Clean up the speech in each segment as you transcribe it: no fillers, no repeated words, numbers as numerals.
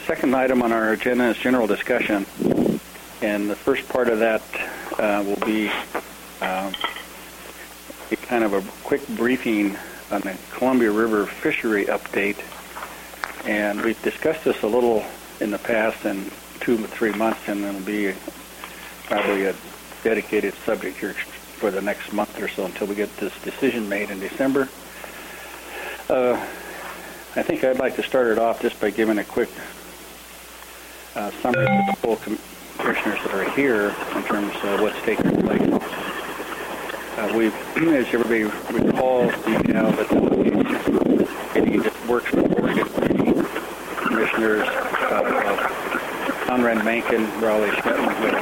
second item on our agenda is general discussion, and the first part of that will be a kind of a quick briefing on the Columbia River fishery update. And we've discussed this a little in the past in 2 to 3 months, and it'll be probably a dedicated subject here for the next month or so until we get this decision made in December. I think I'd like to start it off just by giving a quick summary to the full commissioners that are here in terms of what's taking place. We've, as everybody recalls, we have a committee that works with Oregon commissioners, Conrad Mankin, Raleigh Schmidt,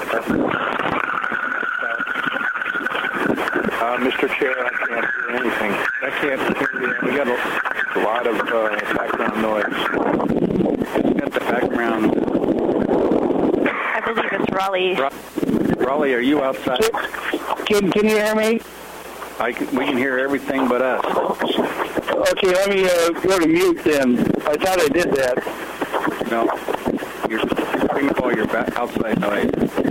Mr. Chair, I can't hear anything. I can't hear you. We got a lot of background noise. It's got the background. I believe it's Raleigh. Raleigh, are you outside? Can you hear me? We can hear everything but us. Okay, let me go to mute then. I thought I did that. No, you're bringing all your outside noise.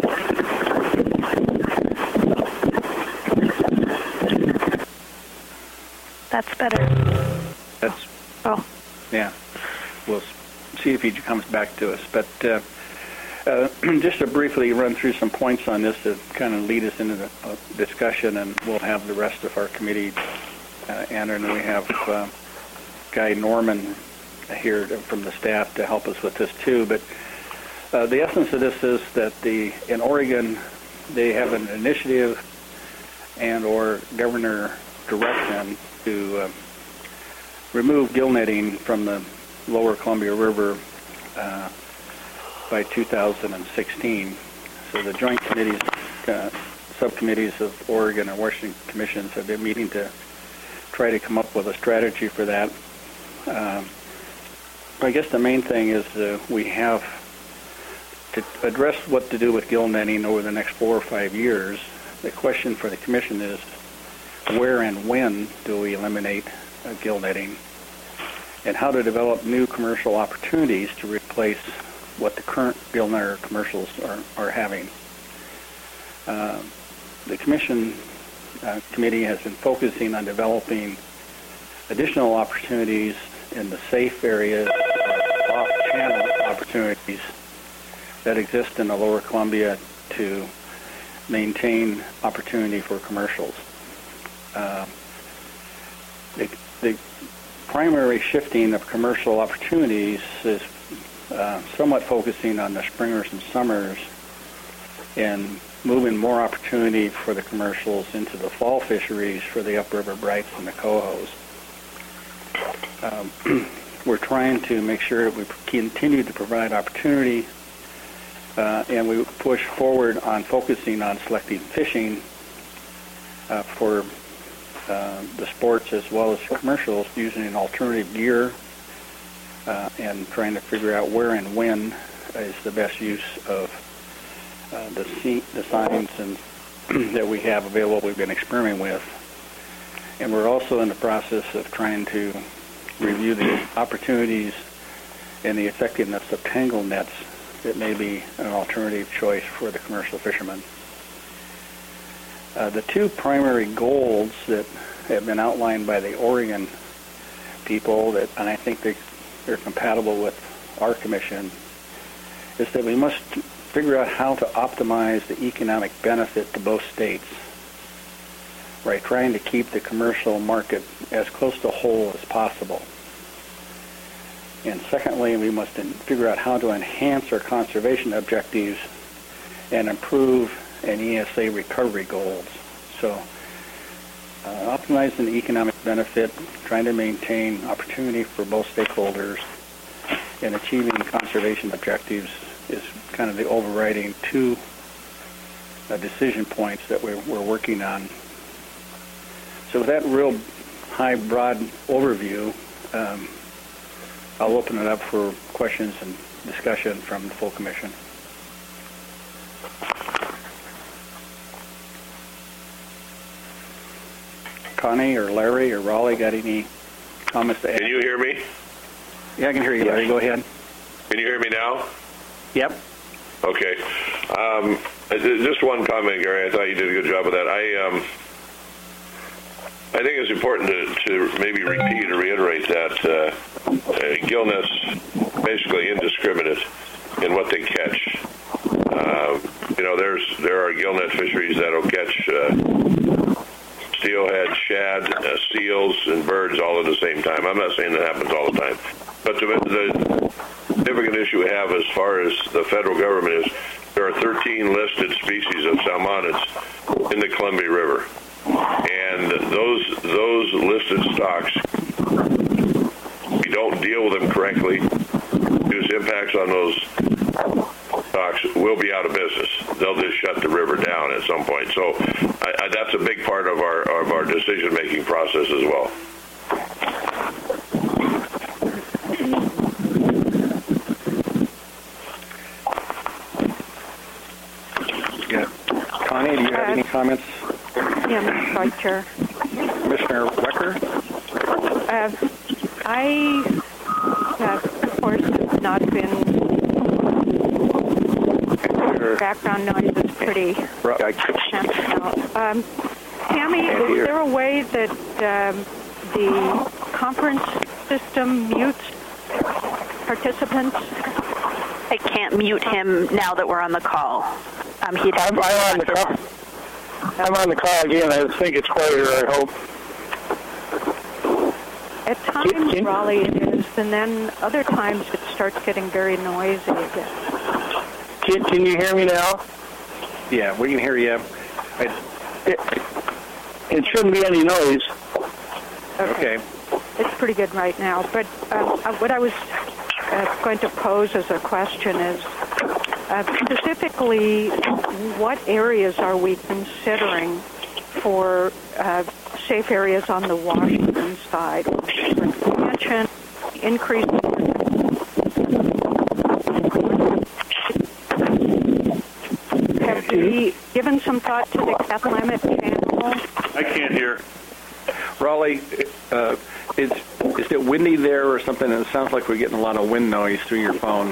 That's better. That's. Oh. Yeah. We'll see if he comes back to us. But just to briefly run through some points on this to kind of lead us into the discussion, and we'll have the rest of our committee and then we have Guy Norman here from the staff to help us with this too. But the essence of this is that in Oregon they have an initiative and or governor direction to remove gill netting from the lower Columbia River by 2016. So the joint committees, subcommittees of Oregon and Washington commissions have been meeting to try to come up with a strategy for that. I guess the main thing is we have to address what to do with gill netting over the next 4 or 5 years. The question for the commission is where and when do we eliminate gill netting, and how to develop new commercial opportunities to replace what the current gill netter commercials are having. The commission committee has been focusing on developing additional opportunities in the safe areas, off-channel opportunities that exist in the lower Columbia to maintain opportunity for commercials. The primary shifting of commercial opportunities is somewhat focusing on the springers and summers and moving more opportunity for the commercials into the fall fisheries for the upriver brights and the cohos. We're trying to make sure that we continue to provide opportunity and we push forward on focusing on selecting fishing for the sports as well as commercials using an alternative gear and trying to figure out where and when is the best use of the signs and that we have available we've been experimenting with. And we're also in the process of trying to review the opportunities and the effectiveness of tangle nets that may be an alternative choice for the commercial fishermen. The two primary goals that have been outlined by the Oregon people, and I think they're compatible with our commission, is that we must figure out how to optimize the economic benefit to both states, right? Trying to keep the commercial market as close to whole as possible. And secondly, we must figure out how to enhance our conservation objectives and improve an ESA recovery goals. So optimizing the economic benefit, trying to maintain opportunity for both stakeholders, and achieving conservation objectives is kind of the overriding two decision points that we're working on. So with that real high, broad overview, I'll open it up for questions and discussion from the full commission. Connie or Larry or Raleigh got any comments to add? Can you hear me? Yeah, I can hear you, Larry. Go ahead. Can you hear me now? Yep. Okay. Just one comment, Gary. I thought you did a good job of that. I think it's important to maybe repeat or reiterate that gillnet's basically indiscriminate in what they catch. There are gillnet fisheries that'll catch steelhead, shad, seals, and birds all at the same time. I'm not saying that happens all the time, but the significant issue we have as far as the federal government is there are 13 listed species of salmonids in the Columbia River, and those listed stocks, if you don't deal with them correctly, there's impacts on those stocks will be out of business. They'll just shut the river down at some point. So that's a big part of our decision-making process as well. Yeah. Connie, do you have any comments? Yeah, Mr. Vice Chair. Commissioner Wecker? I, of course, have not been. Background noise is pretty intense now. Tammy, is there a way that the conference system mutes participants? I can't mute him now that we're on the call. I'm on the call. I'm on the call again. I think it's quieter, I hope. At times, Raleigh, it is, and then other times it starts getting very noisy again. Can you hear me now? Yeah, we can hear you. It shouldn't be any noise. Okay. It's pretty good right now. But what I was going to pose as a question is, specifically, what areas are we considering for safe areas on the Washington side? Expansion, increasing. Have we given some thought to the Kathlamet Channel? I can't hear. Raleigh, is it windy there or something? It sounds like we're getting a lot of wind noise through your phone.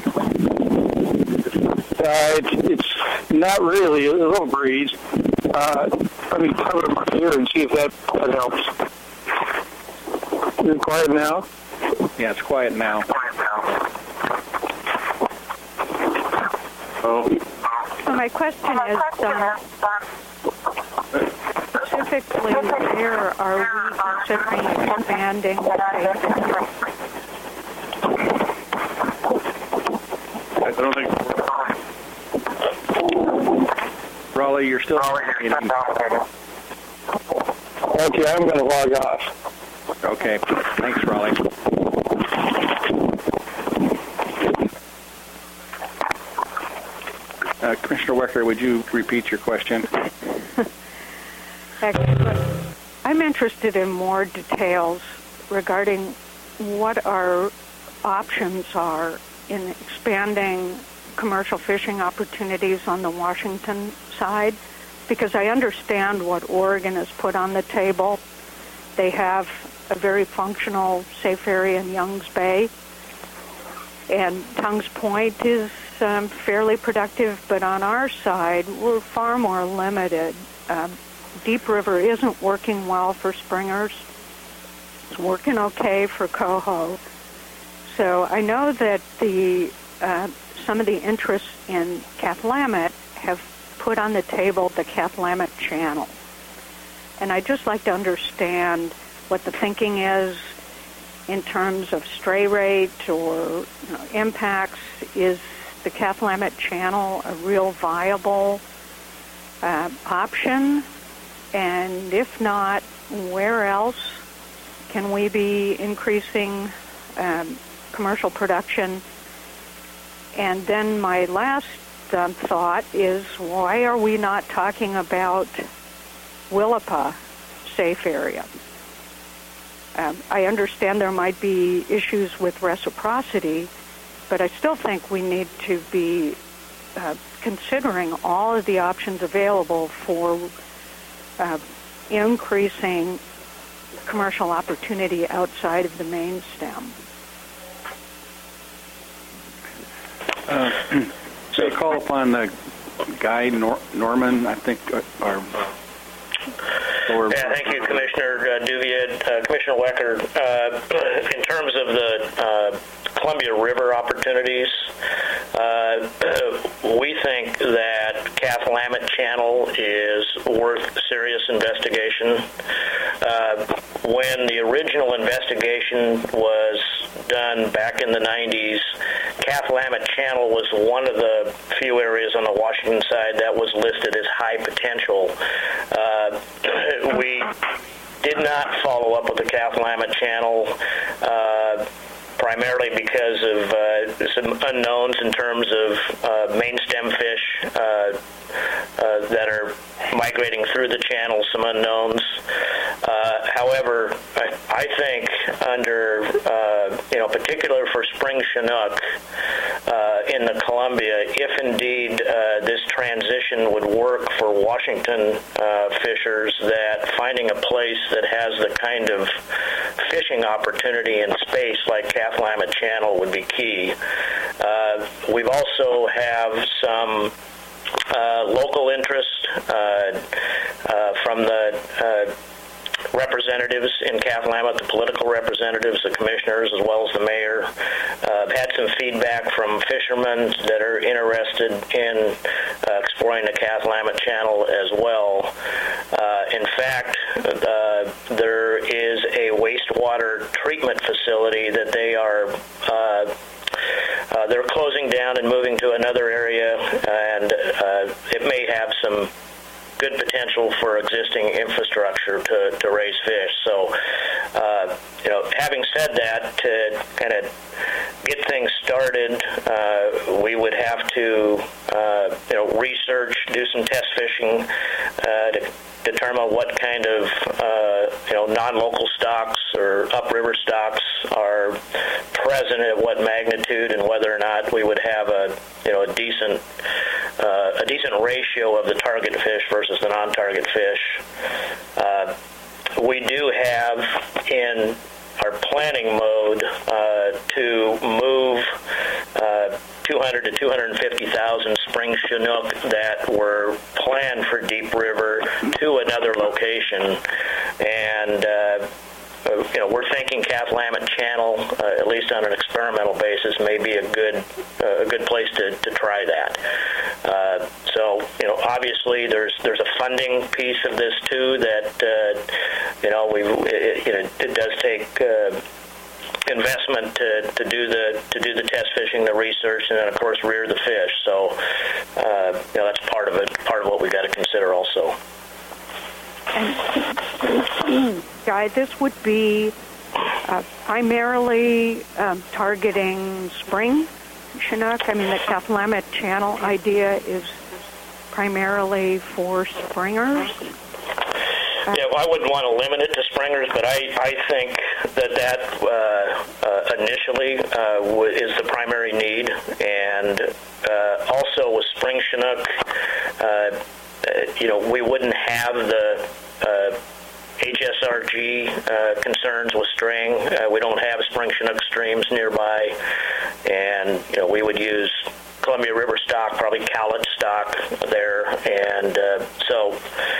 It's not really. A little breeze. Let me cover my ear and see if that helps. Is it quiet now? Yeah, it's quiet now. Oh. So my question is, specifically, where are we considering expanding the safe area? I don't think. Raleigh, you're still. Okay, I'm going to log off. Okay, thanks, Raleigh. Commissioner Wecker, would you repeat your question? I'm interested in more details regarding what our options are in expanding commercial fishing opportunities on the Washington side, because I understand what Oregon has put on the table. They have a very functional safe area in Young's Bay, and Tongues Point is fairly productive, but on our side, we're far more limited. Deep River isn't working well for springers. It's working okay for coho. So I know that some of the interests in Kathlamet have put on the table the Kathlamet Channel. And I'd just like to understand what the thinking is in terms of stray rate or impacts. Is the Kathlamet Channel a real viable option? And if not, where else can we be increasing commercial production? And then my last thought is, why are we not talking about Willapa safe area? I understand there might be issues with reciprocity, but I still think we need to be considering all of the options available for increasing commercial opportunity outside of the main stem. So call upon Guy Norman, I think, our lower. Yeah, thank you, Commissioner Duvier. Commissioner Wecker, in terms of the Columbia River opportunities, we think that Kathlamet Channel is worth serious investigation. When the original investigation was done back in the 90s, Kathlamet Channel was one of the few areas on the Washington side that was listed as high potential. We did not follow up with the Kathlamet Channel, primarily because of some unknowns in terms of main stem fish that are migrating through the channel, some unknowns. However, I think under, particular for spring Chinook in the Columbia, if indeed this transition would work for Washington fishers, that finding a place that has the kind of fishing opportunity in space like Kathlamet Channel would be key. We've also have some local interest from the representatives in Kathlamet, the political representatives, the commissioners, as well as the mayor. I've had some feedback from fishermen that are interested in exploring the Kathlamet Channel as well. In fact, there is a wastewater treatment facility that they're closing down and moving to another area, and it may have some good potential for existing infrastructure to raise fish. So, having said that, to kind of get things started, we would have to, research, do some test fishing to determine what kind of, non-local stocks or upriver stocks are present at what magnitude, and whether or not we would have a decent ratio of the target fish versus the non-target fish. We do have in our planning mode to move 200 to 250,000 spring Chinook that were planned for Deep River to another location, and we're thinking Kathlamet Channel, at least on an experimental basis, may be a good place to try that. So, obviously there's a funding piece of this too that it does take investment to do the test fishing, the research, and then of course rear the fish. So that's part of it. Part of what we got to consider also. And, Guy, this would be primarily targeting spring Chinook. I mean, the Kathlamet Channel idea is primarily for springers. Yeah, well, I wouldn't want to limit it to springers, but I think that initially is the primary need. And also with spring Chinook, we wouldn't have the HSRG concerns with string. We don't have spring Chinook streams nearby, and we would use Columbia River stock, probably Cowlitz stock there, and so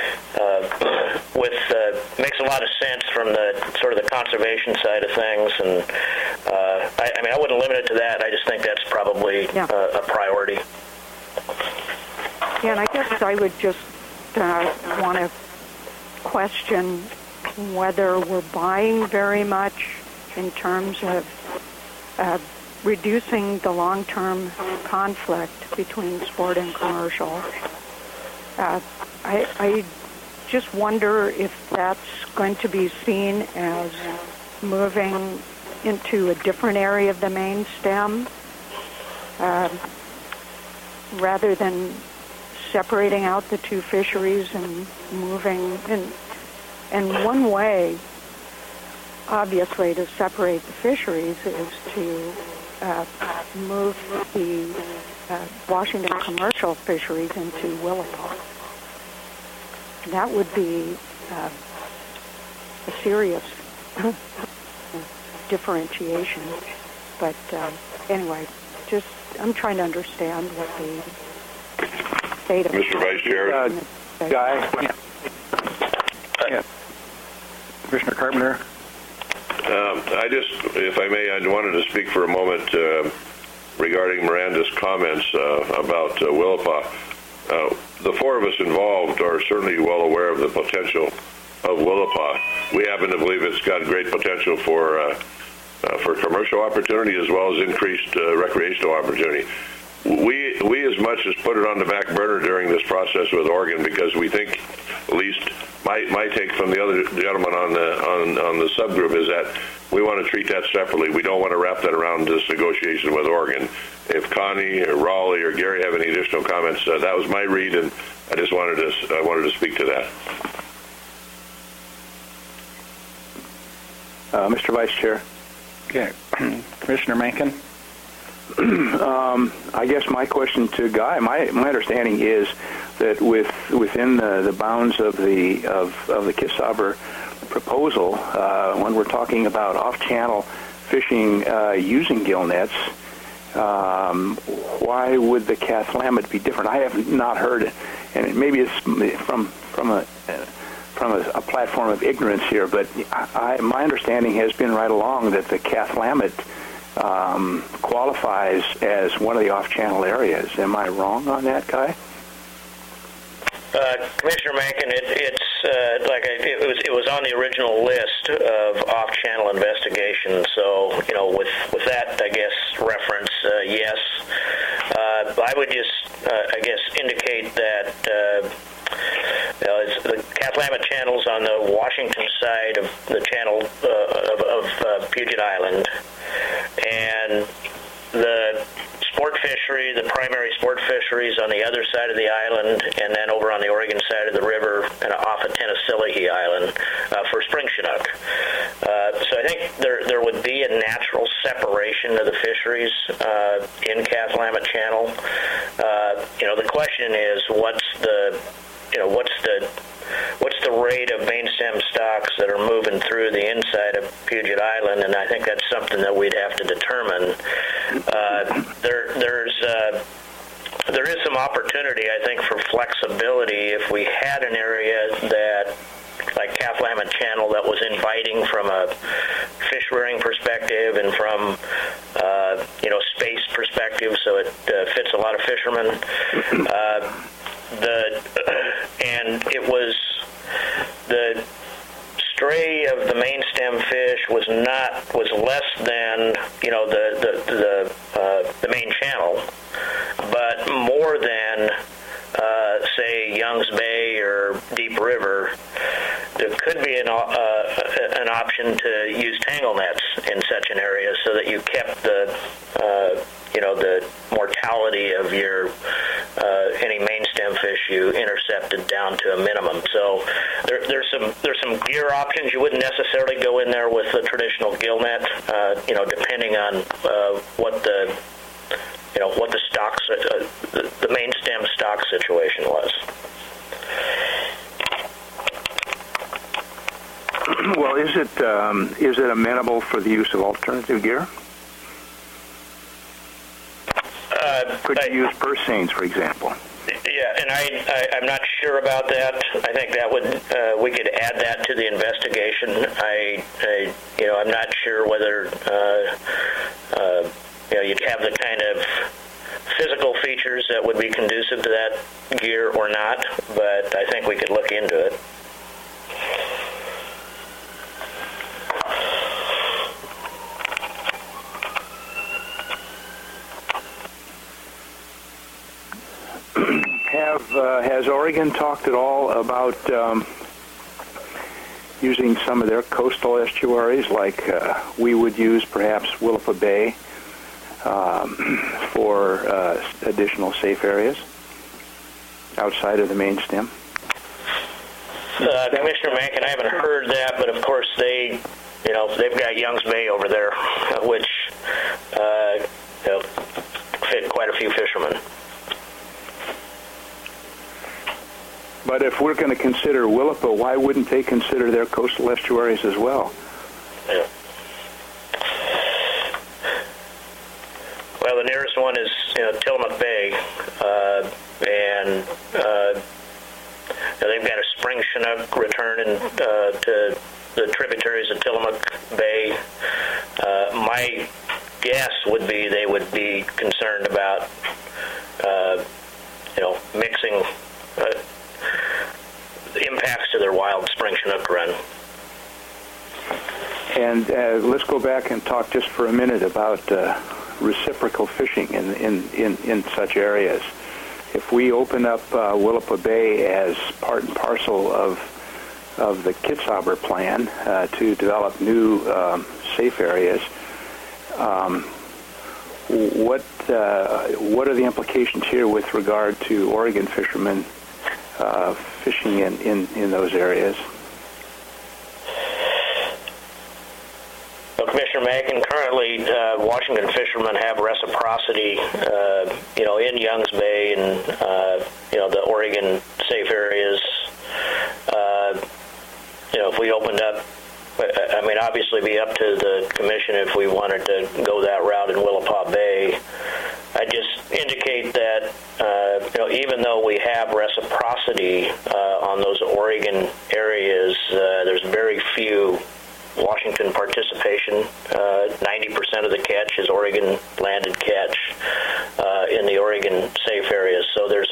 makes a lot of sense from the sort of the conservation side of things. And I wouldn't limit it to that. I just think that's probably a priority. Yeah, and I guess I would just want to question whether we're buying very much in terms of reducing the long-term conflict between sport and commercial. I just wonder if that's going to be seen as moving into a different area of the main stem rather than separating out the two fisheries and moving. And one way, obviously, to separate the fisheries is to move the Washington commercial fisheries into Willapa. That would be a serious differentiation. But anyway, just I'm trying to understand what the state of Mr. Vice Chair. Guy? Yeah. Commissioner Carpenter? I just, if I may, I wanted to speak for a moment regarding Miranda's comments about Willapa. The four of us involved are certainly well aware of the potential of Willapa. We happen to believe it's got great potential for commercial opportunity as well as increased recreational opportunity. We as much as put it on the back burner during this process with Oregon because we think, at least my take from the other gentleman on the subgroup is that we want to treat that separately. We don't want to wrap that around this negotiation with Oregon. If Connie or Raleigh or Gary have any additional comments, that was my read, and I just wanted to speak to that. Mr. Vice Chair. Okay. Commissioner Mencken? I guess my question to Guy, my understanding is that within the bounds of the Kisaber proposal, when we're talking about off-channel fishing using gill nets, why would the Cathlamet be different? I have not heard it, and maybe it's from a platform of ignorance here, but my understanding has been right along that the Cathlamet qualifies as one of the off-channel areas. Am I wrong on that, Guy? Commissioner Mencken, it was on the original list of off-channel investigations. So with that, I guess reference, yes. I would just indicate that. It's the Cathlamet channel's on the Washington side of the channel of Puget Island, and the sport fishery, the primary sport fisheries on the other side of the island, and then over on the Oregon side of the river and off of Tenasselee Island for spring Chinook. So I think there would be a natural separation of the fisheries in Cathlamet Channel. The question is what's the rate of main stem stocks that are moving through the inside of Puget Island, and I think that's something that we'd have to determine. There is some opportunity, I think, for flexibility if we had an area that, like Cathlamet Channel, that was inviting from a fish rearing perspective and from space perspective, so it fits a lot of fishermen. And it was the stray of the main stem fish was less than the main channel, but more than say Young's Bay or Deep River. There could be an option to use tangle nets in such an area so that you kept the mortality of your any main stem fish you intercepted down to a minimum. So there's some gear options. You wouldn't necessarily go in there with the traditional gill net, depending on what the stocks, the main stem stock situation was. Well, is it amenable for the use of alternative gear? Could you use purse seines, for example? Yeah, and I'm not sure about that. I think that we could add that to the investigation. I'm not sure whether you'd have the kind of physical features that would be conducive to that gear or not, but I think we could look into it. Has Oregon talked at all about using some of their coastal estuaries, like we would use perhaps Willapa Bay, for additional safe areas outside of the main stem? Commissioner Mencken, I haven't heard that, but of course they've got Young's Bay over there, which fit quite a few fishermen. But if we're going to consider Willapa, why wouldn't they consider their coastal estuaries as well? Yeah. Well, the nearest one is Tillamook Bay, and they've got a spring Chinook returning to the tributaries of Tillamook Bay. My guess would be they would be concerned about, mixing impacts to their wild spring Chinook run. And let's go back and talk just for a minute about reciprocal fishing in such areas. If we open up Willapa Bay as part and parcel of the Kitzhaber plan to develop new safe areas, what are the implications here with regard to Oregon fishermen fishing in those areas? Well, Commissioner Mackin, currently Washington fishermen have reciprocity, in Youngs Bay and the Oregon safe areas. If we opened up, obviously be up to the commission if we wanted to go that route in Willapa Bay. I just indicate that, even though we have reciprocity on those Oregon areas, there's very few Washington participation. 90% of the catch is Oregon landed catch in the Oregon safe areas. So there's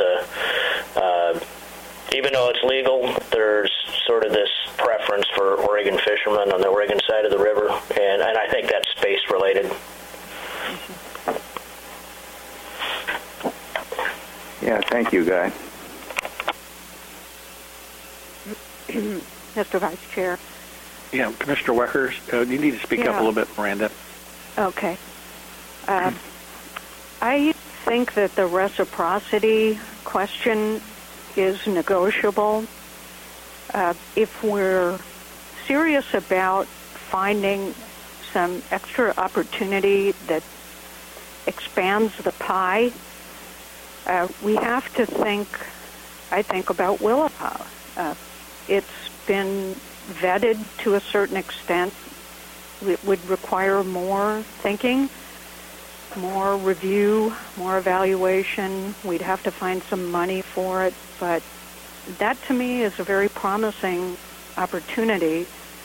even though it's legal, there's sort of this preference for Oregon fishermen on the Oregon side of the river, and I think that's space related. Yeah, thank you, Guy. Mr. Vice Chair. Yeah, Commissioner Wecker, you need to speak up a little bit, Miranda. Okay. I think that the reciprocity question is negotiable. If we're serious about finding some extra opportunity that expands the pie, we have to think, I think, about Willapa. It's been vetted to a certain extent. It would require more thinking, more review, more evaluation. We'd have to find some money for it, but that to me is a very promising opportunity.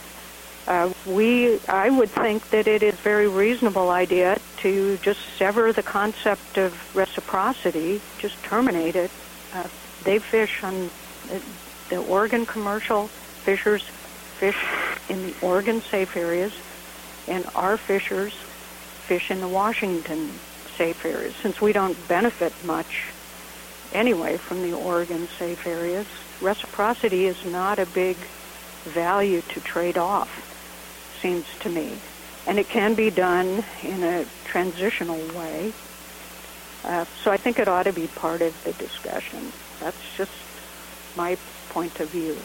I would think that it is a very reasonable idea to just sever the concept of reciprocity, just terminate it. They fish on the Oregon commercial fishers fish in the Oregon safe areas, and our fishers fish in the Washington safe areas. Since we don't benefit much anyway from the Oregon safe areas, reciprocity is not a big value to trade off, seems to me. And it can be done in a transitional way. So I think it ought to be part of the discussion. That's just my point of view.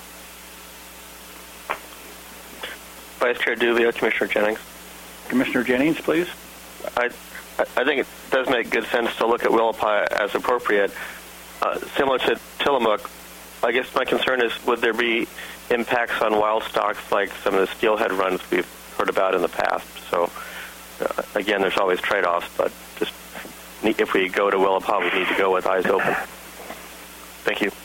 Vice Chair Duvio, Commissioner Jennings. Commissioner Jennings, please. I think it does make good sense to look at Willapa as appropriate. Similar to Tillamook, I guess my concern is, would there be impacts on wild stocks like some of the steelhead runs we've heard about in the past? So, again, there's always trade-offs, but just if we go to Willapa, we need to go with eyes open. Thank you.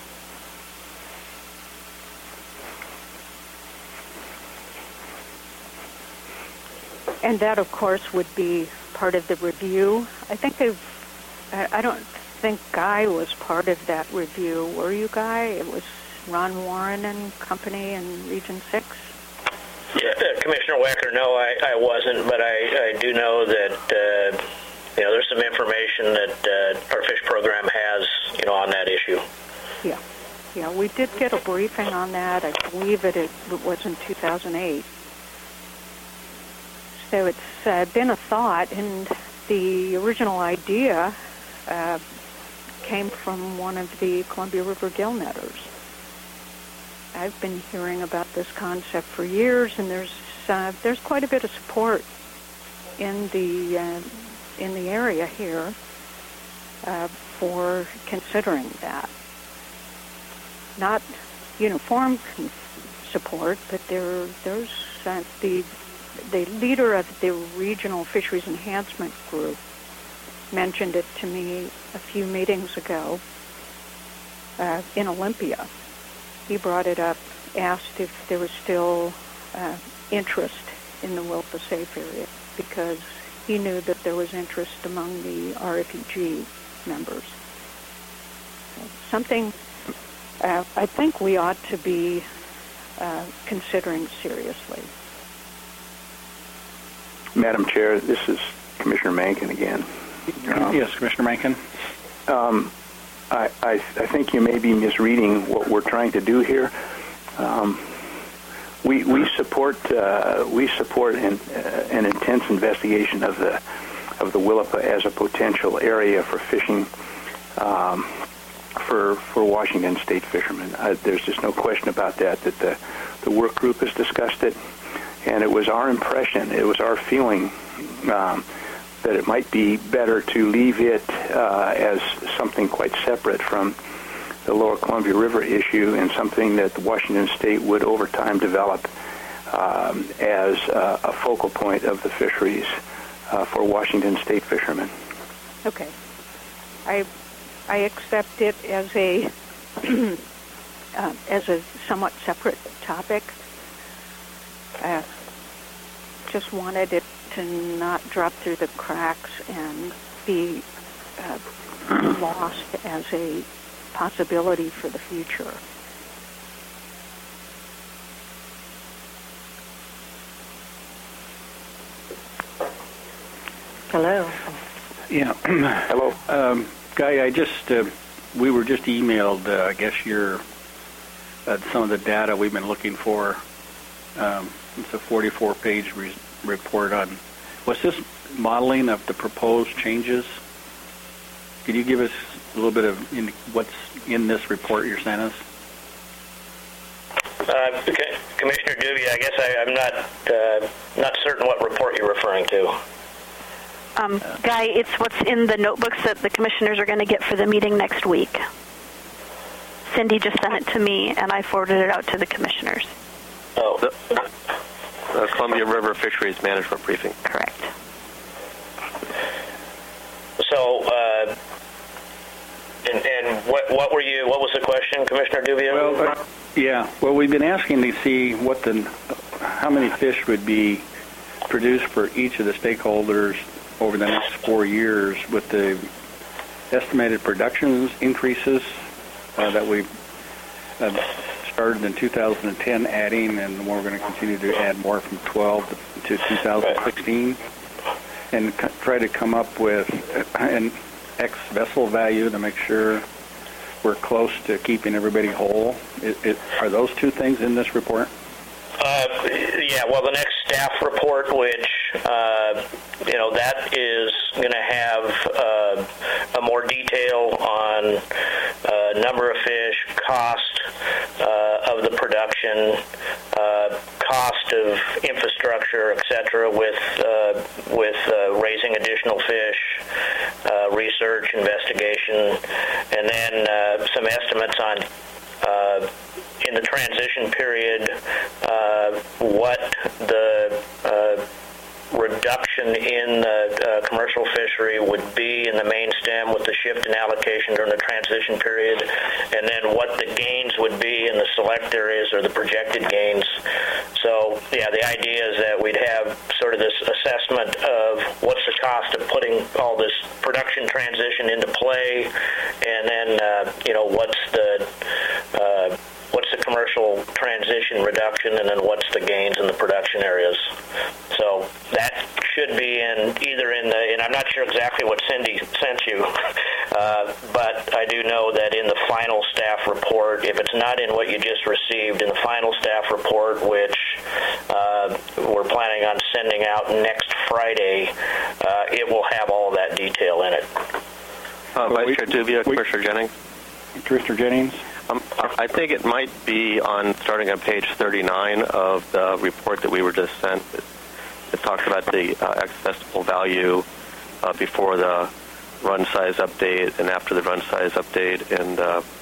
And that, of course, would be part of the review. I don't think Guy was part of that review. Were you, Guy? It was Ron Warren and company in Region 6? Yeah, Commissioner Wecker, no, I wasn't, but I do know that, there's some information that our fish program has, on that issue. Yeah, we did get a briefing on that. I believe it was in 2008. So it's been a thought, and the original idea came from one of the Columbia River gill netters. I've been hearing about this concept for years, and there's quite a bit of support in the area here for considering that. Not uniform support, but there's the leader of the Regional Fisheries Enhancement Group mentioned it to me a few meetings ago in Olympia. He brought it up, asked if there was still interest in the Willapa Safe area, because he knew that there was interest among the RFEG members. Something I think we ought to be considering seriously. Madam Chair, this is Commissioner Mankin again. Yes, Commissioner Mankin. I think you may be misreading what we're trying to do here. We support an intense investigation of the Willapa as a potential area for fishing for Washington State fishermen. There's just no question about that. That the work group has discussed it, and it was our impression, it was our feeling that it might be better to leave it as something quite separate from the Lower Columbia River issue, and something that Washington State would over time develop as a focal point of the fisheries for Washington State fishermen. Okay. I accept it as a as a somewhat separate topic. Just wanted it to not drop through the cracks and be lost as a possibility for the future. Hello. Yeah. Hello. Guy, we were just emailed, I guess, some of the data we've been looking for. It's a 44-page report on, was this modeling of the proposed changes? Could you give us a little bit of what's in this report you're sent us? Commissioner Dubia, I guess I'm not certain what report you're referring to. Guy, it's what's in the notebooks that the commissioners are going to get for the meeting next week. Cindy just sent it to me, and I forwarded it out to the commissioners. Oh. The Columbia River Fisheries Management Briefing. Correct. So, and what was the question, Commissioner Dubia? Well, we've been asking to see how many fish would be produced for each of the stakeholders over the next 4 years, with the estimated production increases that we've started in 2010 adding, and we're going to continue to add more from 12 to 2016, and try to come up with an X vessel value to make sure we're close to keeping everybody whole. Are those two things in this report? Well, the next staff report, which, that is going to have a more detail on number of fish, cost of the production, cost of infrastructure, etc., with raising additional fish, research, investigation, and then some estimates on in the transition period, what the reduction in the commercial fishery would be in the main stem with the shift in allocation during the transition period, and then what the gains would be in the select areas, or the projected gains. So, the idea is that we'd have sort of this assessment of what's the cost of putting all this production transition into play, and then, what's the commercial transition reduction, and then what's the gains in the production areas. So that should be and I'm not sure exactly what Cindy sent you, but I do know that in the final staff report, if it's not in what you just received, in the final staff report, which we're planning on sending out next Friday, it will have all of that detail in it. Vice Chair Dubia, Commissioner Jennings. Commissioner Jennings? I think it might be starting on page 39 of the report that we were just sent. It talks about the accessible value before the run size update and after the run size update. And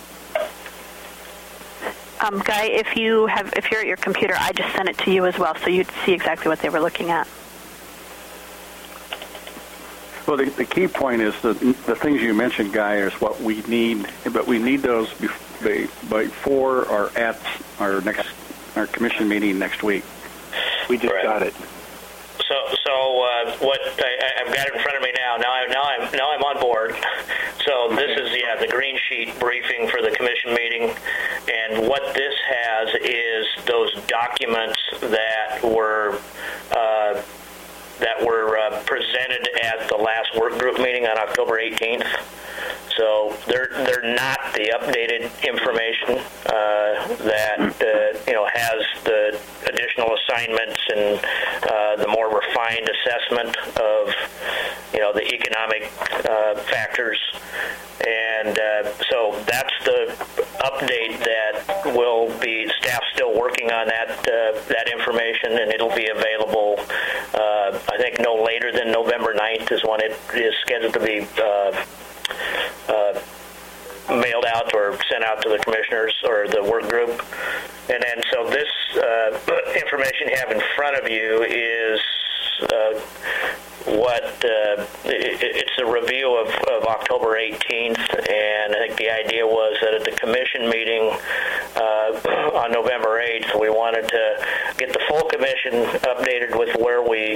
Guy, if you're at your computer, I just sent it to you as well, so you'd see exactly what they were looking at. Well, the key point is the things you mentioned, Guy, is what we need, but we need those before or at our commission meeting next week. We just got it. So what I've got it in front of me now. Now I'm on board. So this is the green sheet briefing for the commission meeting, and what this has is those documents that were presented at the last work group meeting on October 18th. So they're not the updated information that has the additional assignments and the more refined assessment of the economic factors, and so that's the update that will be staff still working on that information, and it'll be available. I think no later than November 9th is when it is scheduled to be mailed out or sent out to the commissioners or the work group. And then so this information you have in front of you is it's a review of October 18th, and I think the idea was that at the commission meeting on November 8th, we wanted to get the full commission updated with where we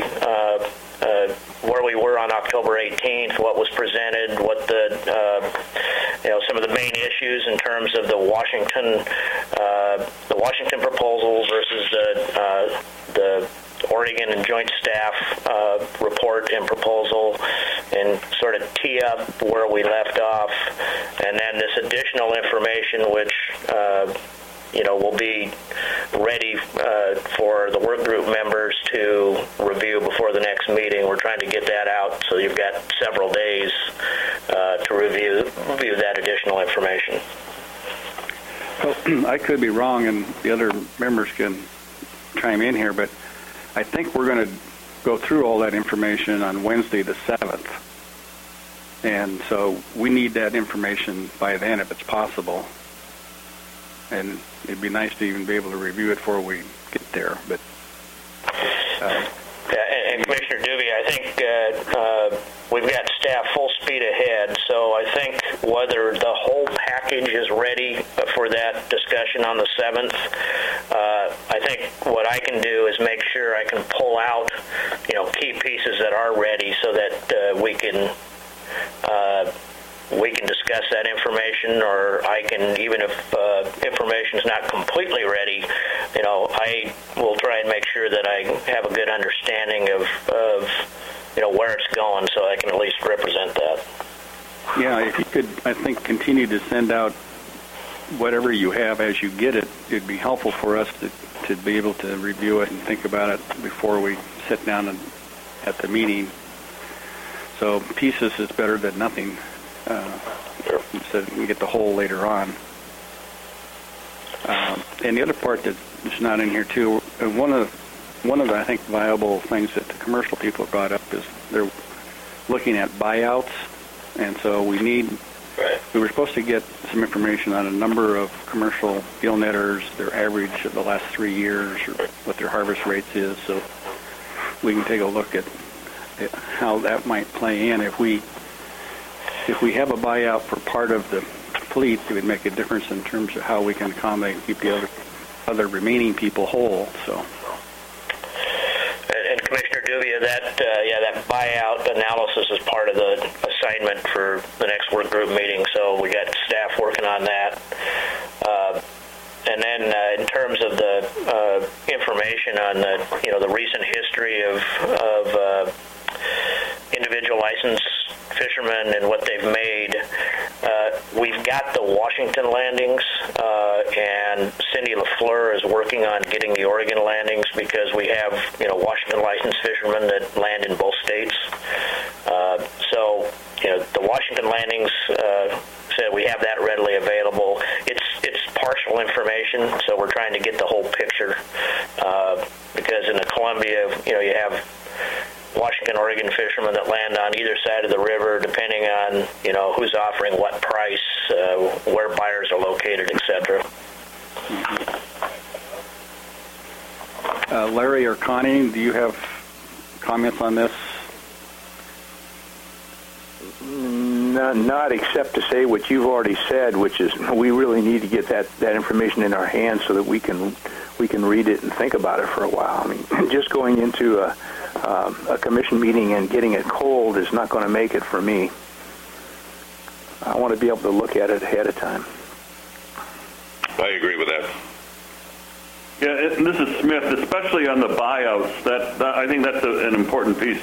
were on October 18th, what was presented, what the some of the main issues in terms of the Washington proposal versus the Oregon and Joint Staff report and proposal, and sort of tee up where we left off, and then this additional information which will be ready for the work group members to review before the next meeting. We're trying to get that out so you've got several days to review that additional information. Well, I could be wrong, and the other members can chime in here, but I think we're going to go through all that information on Wednesday the 7th. And so we need that information by then if it's possible. And it'd be nice to even be able to review it before we get there. But and Commissioner Dubey, I think we've got staff full speed ahead. So I think whether the whole package is ready for that discussion on the 7th, I think what I can do is make sure I can pull out, key pieces that are ready so that we can discuss that information, or I can, even if information is not completely ready, I will try and make sure that I have a good understanding of where it's going, so I can at least represent that. Yeah, if you could, I think, continue to send out whatever you have as you get it, it'd be helpful for us to be able to review it and think about it before we sit down at the meeting. So pieces is better than nothing. So we can get the whole later on. And the other part that is not in here too, one of the I think viable things that the commercial people brought up is they're looking at buyouts, and so we were supposed to get some information on a number of commercial gill netters, their average of the last 3 years, or what their harvest rates is, so we can take a look at how that might play in. If we have a buyout for part of the fleet, it would make a difference in terms of how we can accommodate and keep the other remaining people whole. So. And Commissioner Dubia, that buyout analysis is part of the assignment for the next work group meeting. So we got staff working on that. And then in terms of the information on the recent history of individual licensed fishermen and what they've made, we've got the Washington landings, and Cindy LaFleur is working on getting the Oregon landings because we have Washington licensed fishermen that land in both states. So the Washington landings, said we have that readily available. It's partial information, so we're trying to get the whole picture, because in the Columbia, you have Washington, Oregon fishermen that land on either side of the river, depending on who's offering what price, where buyers are located, etc. Larry or Connie, do you have comments on this? Not except to say what you've already said, which is we really need to get that information in our hands so that we can read it and think about it for a while. I mean, just going into a commission meeting and getting it cold is not going to make it for me. I want to be able to look at it ahead of time. I agree with that. Yeah, and this is Smith, especially on the buyouts. That I think that's an important piece.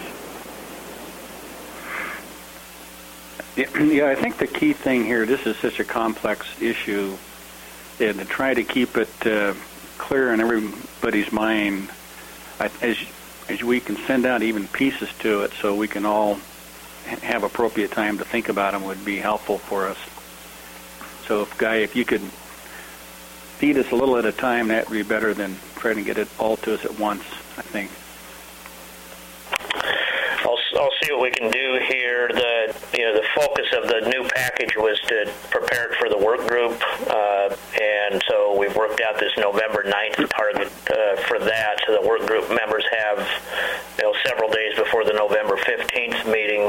Yeah, I think the key thing here, this is such a complex issue, and to try to keep it clear in everybody's mind, as we can send out even pieces to it so we can all have appropriate time to think about them would be helpful for us. So, Guy, if you could feed us a little at a time, that would be better than trying to get it all to us at once, I think. I'll see what we can do here. The focus of the new package was to prepare it for the work group, and so we've worked out this November 9th target for that. So the work group members have several days before the November 15th meeting.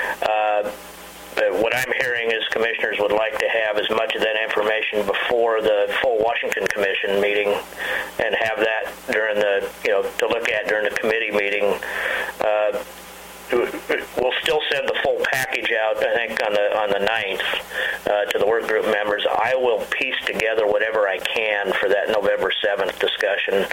What I'm hearing is commissioners would like to have as much of that information before the full Washington Commission meeting, and have that during the to look at during the committee meeting. We'll still send the full package out, I think, on the 9th to the work group members. I will piece together whatever I can for that November 7th discussion.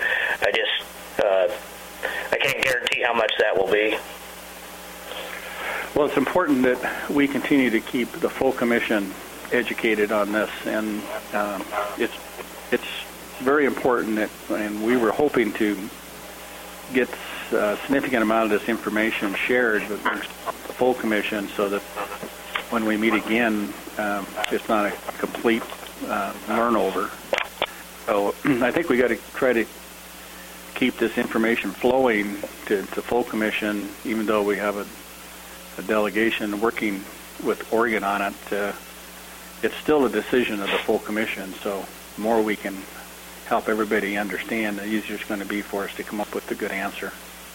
I can't guarantee how much that will be. Well, it's important that we continue to keep the full commission educated on this, and it's very important that, and we were hoping to get a significant amount of this information shared with the full commission so that when we meet again, it's not a complete learn-over. So I think we got to try to keep this information flowing to full commission, even though we have a delegation working with Oregon on it. It's still a decision of the full commission, so the more we can help everybody understand, the easier it's going to be for us to come up with a good answer.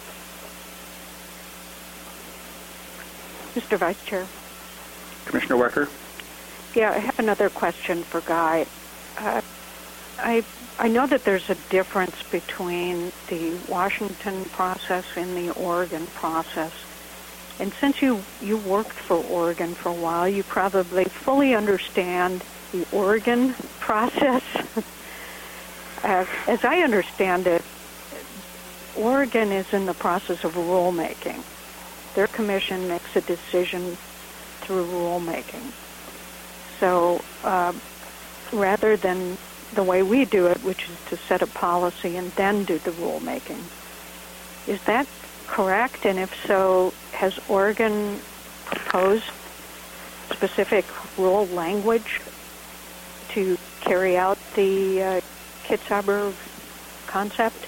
Mr. Vice Chair. Commissioner Wecker? Yeah, I have another question for Guy. I know that there's a difference between the Washington process and the Oregon process. And since you worked for Oregon for a while, you probably fully understand the Oregon process. As I understand it, Oregon is in the process of rulemaking. Their commission makes a decision through rulemaking. So rather than the way we do it, which is to set a policy and then do the rulemaking. Is that correct? And if so, has Oregon proposed specific rule language to carry out the Kitzhaber concept?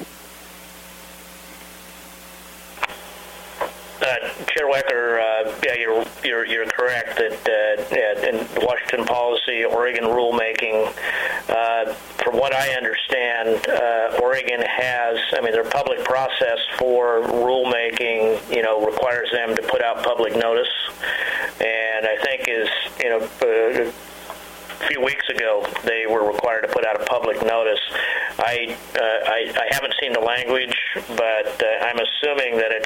Chair Wecker, you're correct that in Washington policy, Oregon rulemaking. From what I understand, Oregon has, their public process for rulemaking, requires them to put out public notice, and I think is, a few weeks ago, they were required to put out a public notice. I haven't seen the language, but I'm assuming that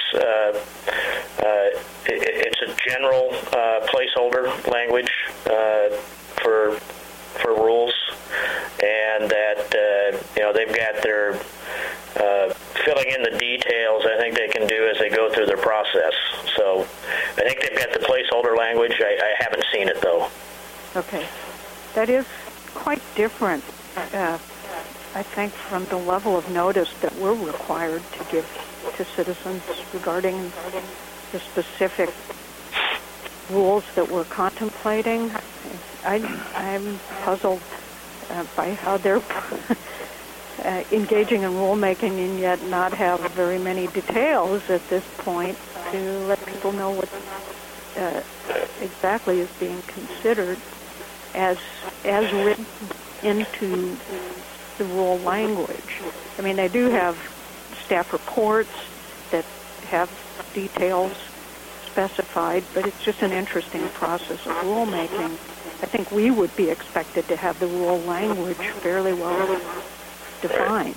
it's a general placeholder language for rules, and that they've got their filling in the details. I think they can do as they go through their process. So I think they've got the placeholder language. I haven't seen it though. Okay. That is quite different, I think, from the level of notice that we're required to give to citizens regarding the specific rules that we're contemplating. I'm puzzled by how they're engaging in rulemaking and yet not have very many details at this point to let people know what exactly is being considered as written into the rule language. They do have staff reports that have details specified, but it's just an interesting process of rulemaking. I think we would be expected to have the rule language fairly well defined.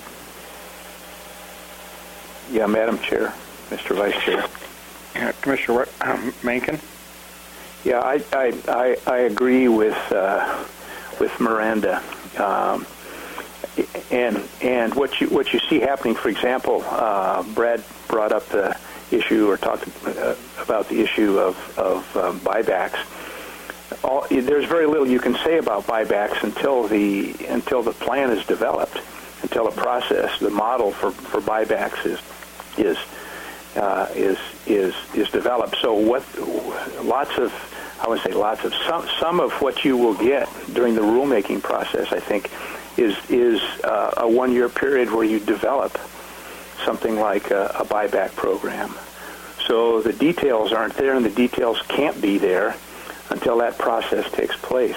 Yeah, Madam Chair, Mr. Vice Chair. Commissioner Mencken? Yeah, I agree with Miranda, and what you see happening. For example, Brad brought up the issue or talked about the issue of buybacks. There's very little you can say about buybacks until the plan is developed, until the process, the model for buybacks is developed. So some of what you will get during the rulemaking process, I think, is a 1 year period where you develop something like a buyback program. So the details aren't there, and the details can't be there until that process takes place.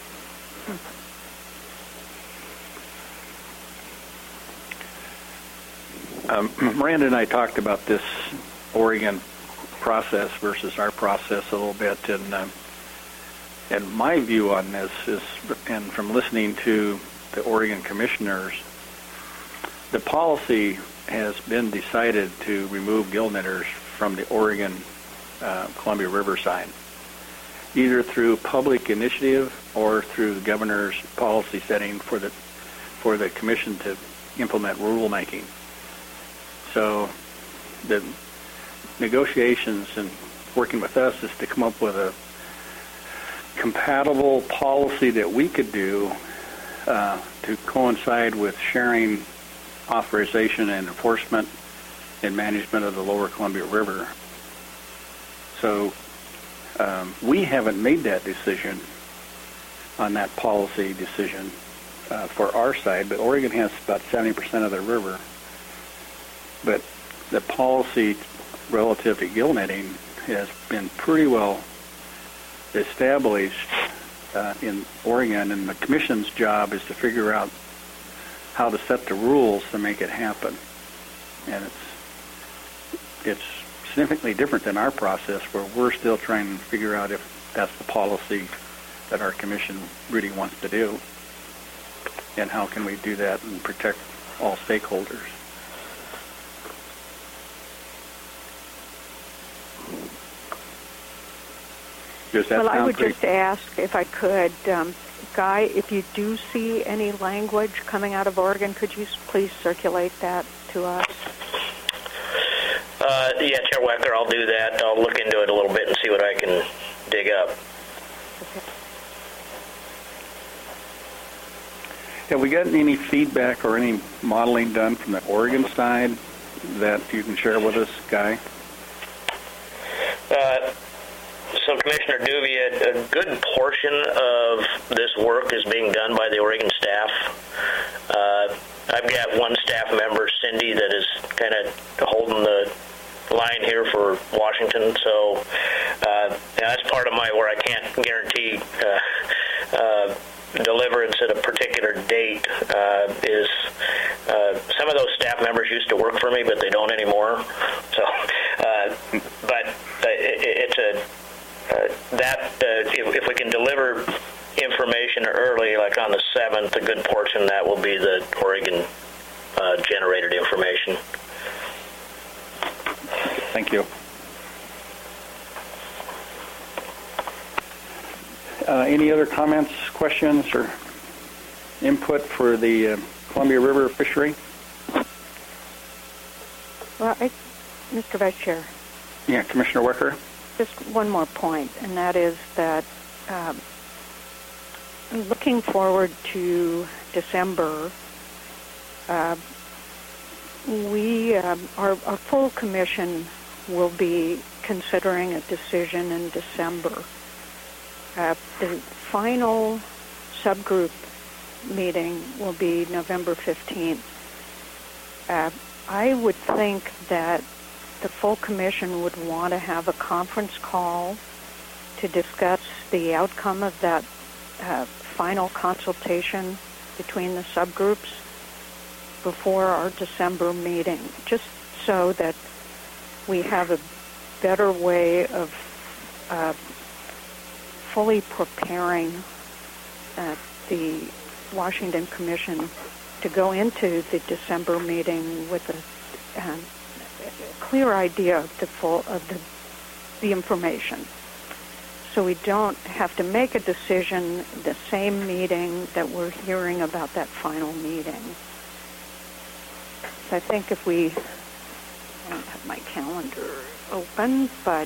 Miranda and I talked about this Oregon process versus our process a little bit, and my view on this is, and from listening to the Oregon commissioners, the policy has been decided to remove gill knitters from the Oregon Columbia River side, either through public initiative or through the governor's policy setting for the commission to implement rulemaking. So the negotiations and working with us is to come up with a compatible policy that we could do to coincide with sharing authorization and enforcement and management of the lower Columbia River. So we haven't made that decision on that policy decision for our side, but Oregon has about 70% of the river. But the policy relative to gill netting has been pretty well established in Oregon, and the commission's job is to figure out how to set the rules to make it happen. And it's significantly different than our process, where we're still trying to figure out if that's the policy that our commission really wants to do, and how can we do that and protect all stakeholders. Well, I would just ask, if I could, Guy, if you do see any language coming out of Oregon, could you please circulate that to us? Yeah, Chair Wecker, I'll do that. I'll look into it a little bit and see what I can dig up. Okay. Have we gotten any feedback or any modeling done from the Oregon side that you can share with us, Guy? So, Commissioner Duvia, a good portion of this work is being done by the Oregon staff. I've got one staff member, Cindy, that is kind of holding the line here for Washington. So that's part of where I can't guarantee deliverance at a particular date. Is some of those staff members used to work for me, but they don't anymore. So, but it's if we can deliver information early, like on the 7th, a good portion of that will be the Oregon generated information. Thank you. Any other comments, questions, or input for the Columbia River fishery? Well, Mr. Vice Chair. Yeah, Commissioner Wecker. Just one more point, and that is that looking forward to December, our full commission will be considering a decision in December. The final subgroup meeting will be November 15th. I would think that the full commission would want to have a conference call to discuss the outcome of that final consultation between the subgroups before our December meeting, just so that we have better way of fully preparing the Washington Commission to go into the December meeting with a clear idea of the information. So we don't have to make a decision the same meeting that we're hearing about that final meeting. So I think if we, I don't have my calendar open, but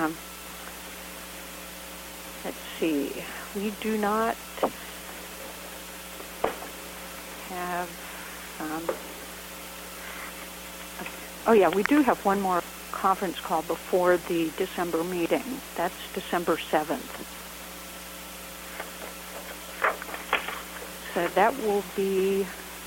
let's see, we do not have, we do have one more conference call before the December meeting. That's December 7th. So that will be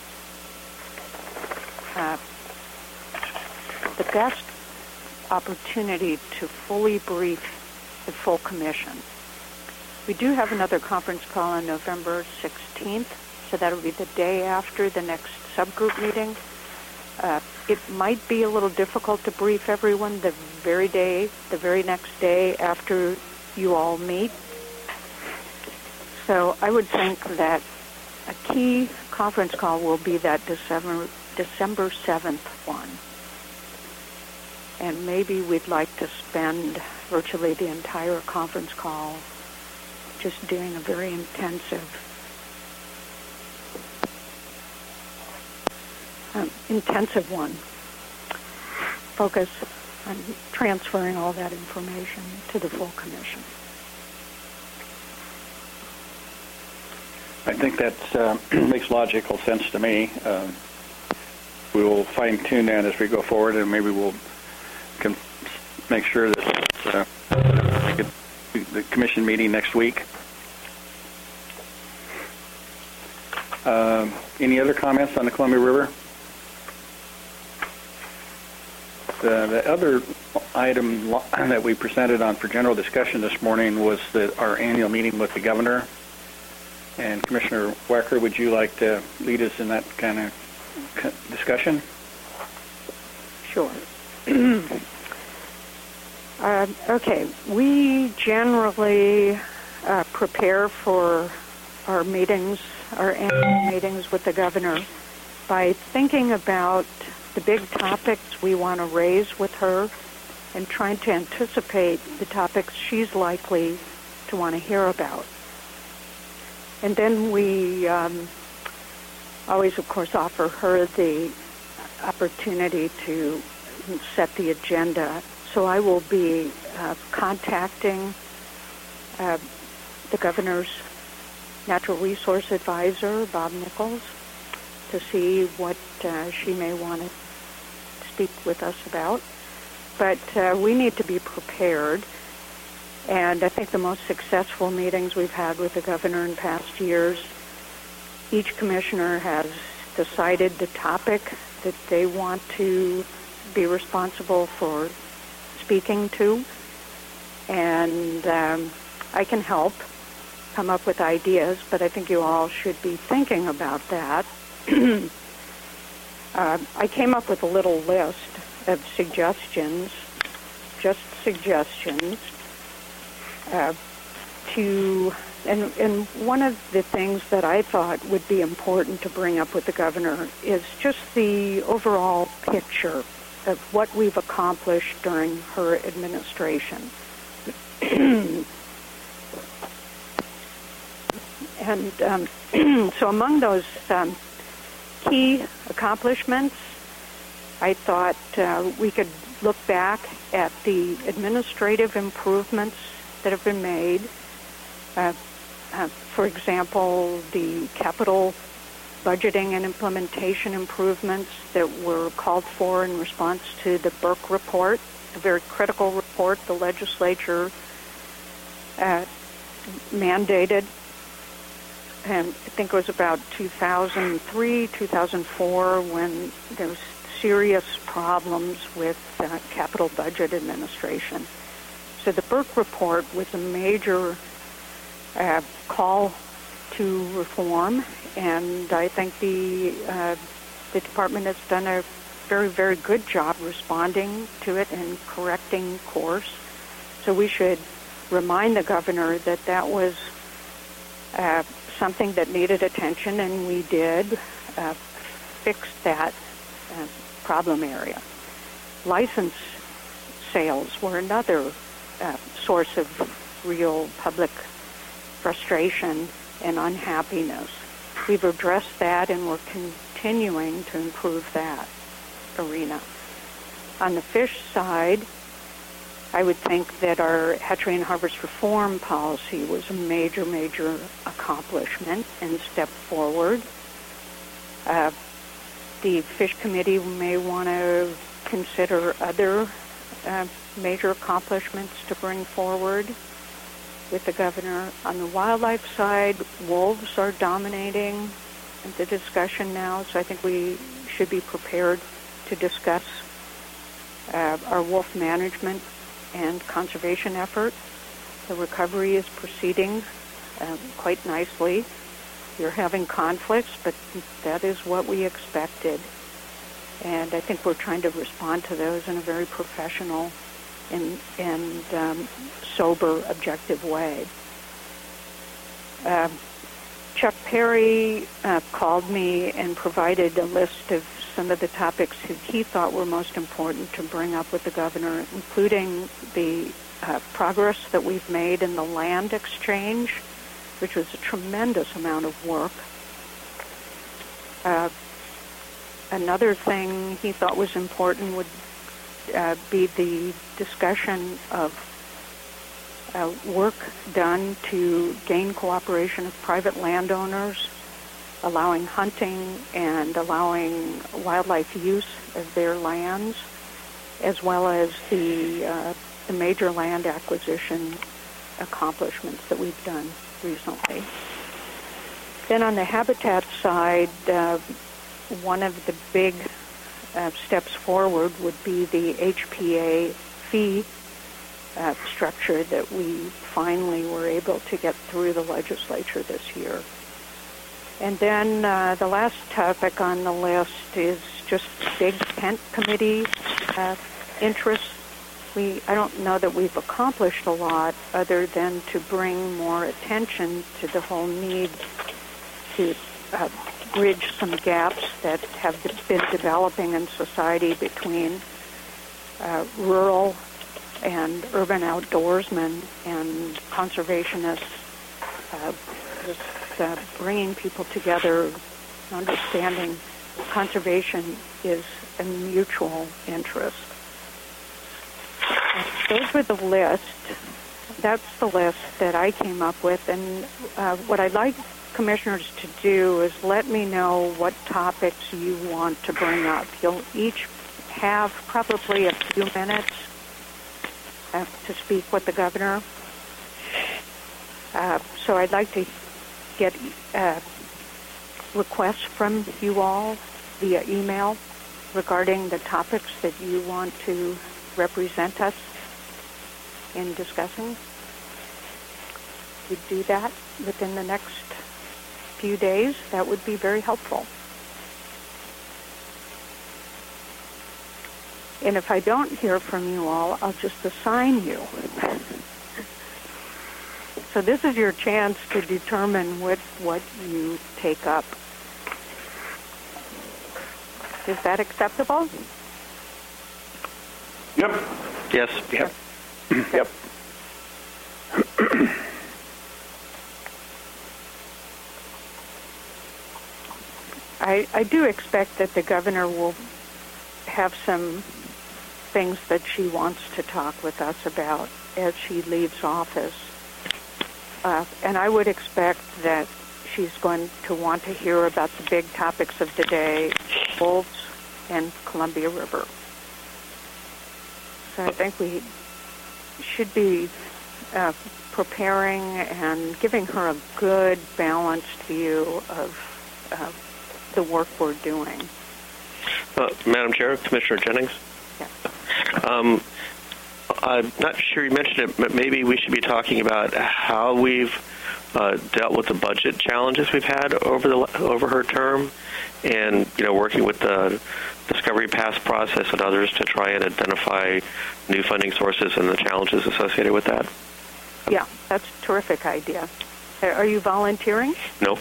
the best opportunity to fully brief the full commission. We do have another conference call on November 16th, so that will be the day after the next subgroup meeting. It might be a little difficult to brief everyone the very next day after you all meet. So I would think that a key conference call will be that December 7th one. And maybe we'd like to spend virtually the entire conference call just doing a very intensive one. Focus on transferring all that information to the full commission. I think that makes logical sense to me. We will fine-tune that as we go forward, and maybe we'll make sure that the commission meeting next week. Any other comments on the Columbia River? The other item that we presented on for general discussion this morning was our annual meeting with the governor. And Commissioner Wecker, would you like to lead us in that kind of discussion? Sure. Okay. We generally prepare for our meetings, our annual meetings with the governor, by thinking about the big topics we want to raise with her and trying to anticipate the topics she's likely to want to hear about. And then we always, of course, offer her the opportunity to set the agenda. So I will be contacting the governor's natural resource advisor, Bob Nichols, to see what she may want to speak with us about. But we need to be prepared. And I think the most successful meetings we've had with the governor in past years, each commissioner has decided the topic that they want to be responsible for speaking to. And I can help come up with ideas, but I think you all should be thinking about that. I came up with a little list of suggestions, just suggestions, and one of the things that I thought would be important to bring up with the governor is just the overall picture of what we've accomplished during her administration. And so among those key accomplishments, I thought we could look back at the administrative improvements that have been made. For example, the capital budgeting and implementation improvements that were called for in response to the Burke report, a very critical report the legislature mandated. And I think it was about 2003, 2004, when there was serious problems with capital budget administration. So the Burke report was a major call to reform, and I think the department has done a very, very good job responding to it and correcting course. So we should remind the governor that that was something that needed attention, and we did fix that problem area. License sales were another source of real public frustration and unhappiness. We've addressed that, and we're continuing to improve that arena. On the fish side, I would think that our hatchery and harvest reform policy was a major, major accomplishment and step forward. The Fish Committee may want to consider other major accomplishments to bring forward with the governor. On the wildlife side, wolves are dominating the discussion now, so I think we should be prepared to discuss our wolf management and conservation effort. The recovery is proceeding quite nicely. You're having conflicts, but that is what we expected. And I think we're trying to respond to those in a very professional and sober, objective way. Chuck Perry called me and provided a list of some of the topics that he thought were most important to bring up with the governor, including the progress that we've made in the land exchange, which was a tremendous amount of work. Another thing he thought was important would be the discussion of work done to gain cooperation of private landowners, allowing hunting and allowing wildlife use of their lands, as well as the major land acquisition accomplishments that we've done recently. Then on the habitat side, one of the big steps forward would be the HPA fee structure that we finally were able to get through the legislature this year. And then the last topic on the list is just big tent committee interests. I don't know that we've accomplished a lot other than to bring more attention to the whole need to bridge some gaps that have been developing in society between rural and urban outdoorsmen and conservationists, just bringing people together, understanding conservation is a mutual interest. Those were the list. That's the list that I came up with, and what I'd like commissioners to do is let me know what topics you want to bring up. You'll each have probably a few minutes to speak with the governor. So I'd like to get requests from you all via email regarding the topics that you want to represent us in discussing. You do that within the next few days, that would be very helpful. And if I don't hear from you all, I'll just assign you. So this is your chance to determine what you take up. Is that acceptable? Yep. Yes. Yep. Yep. I do expect that the governor will have some things that she wants to talk with us about as she leaves office. And I would expect that she's going to want to hear about the big topics of the day, wolves and Columbia River. So I think we should be preparing and giving her a good, balanced view of the work we're doing. Madam Chair, Commissioner Jennings? Yeah. I'm not sure you mentioned it, but maybe we should be talking about how we've dealt with the budget challenges we've had over her term, and working with the Discovery Pass process and others to try and identify new funding sources and the challenges associated with that. Yeah, that's a terrific idea. Are you volunteering? No.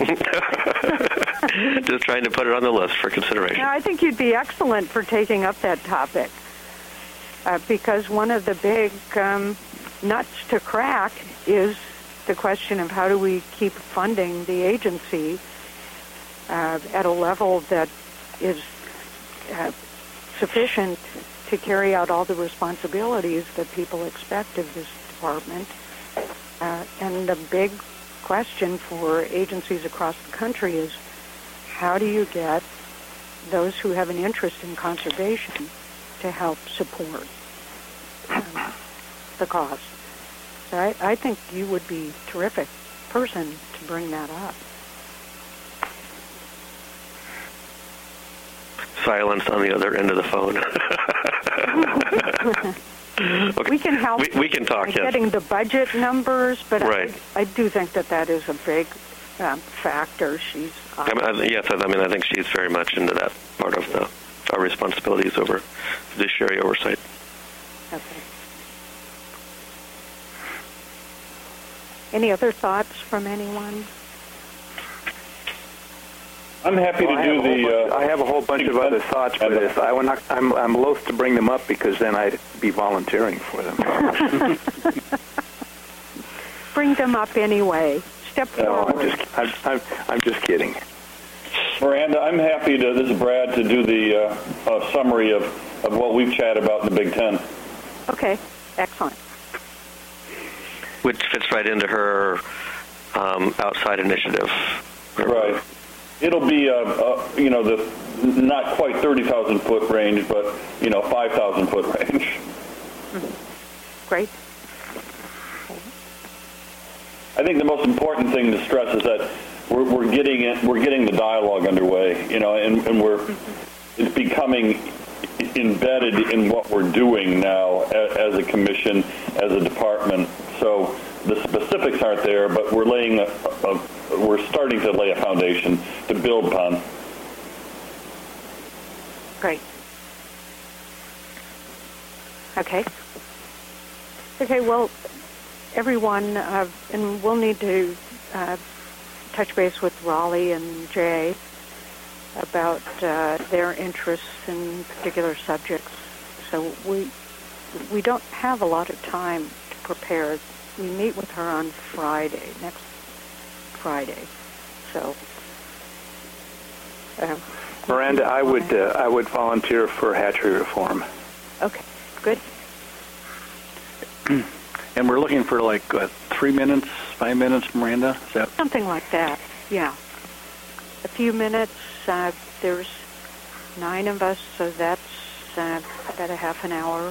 Just trying to put it on the list for consideration. No, I think you'd be excellent for taking up that topic, because one of the big nuts to crack is the question of how do we keep funding the agency at a level that is sufficient to carry out all the responsibilities that people expect of this department. And the big question for agencies across the country is, how do you get those who have an interest in conservation to help support the cause? So I think you would be a terrific person to bring that up. Silence on the other end of the phone. Okay. We can help. We can talk. Yes. Getting the budget numbers, but right. I do think that is a big factor. She's yes. I think she's very much into that part of our responsibilities over fiduciary oversight. Okay. Any other thoughts from anyone? I'm happy to do the... I have a whole bunch of other thoughts for this. I'm loath to bring them up because then I'd be volunteering for them. Bring them up anyway. Step forward. No, I'm just kidding. Miranda, I'm happy to, this is Brad, to do the summary of what we've chatted about in the Big Ten. Okay, excellent. Which fits right into her outside initiative. Right. It'll be, the not quite 30,000 foot range, but 5,000 foot range. Mm-hmm. Great. I think the most important thing to stress is that we're getting the dialogue underway, and it's becoming embedded in what we're doing now as a commission, as a department. So the specifics aren't there, but we're we're starting to lay a foundation to build upon. Great. Okay. Well, everyone, and we'll need to touch base with Raleigh and Jay about their interests in particular subjects. So we don't have a lot of time to prepare. We meet with her on next Friday. So, Miranda, I would volunteer for hatchery reform. Okay, good. And we're looking for 3 minutes, 5 minutes, Miranda? Is that something like that? Yeah, a few minutes. There's 9 of us, so that's about a half an hour.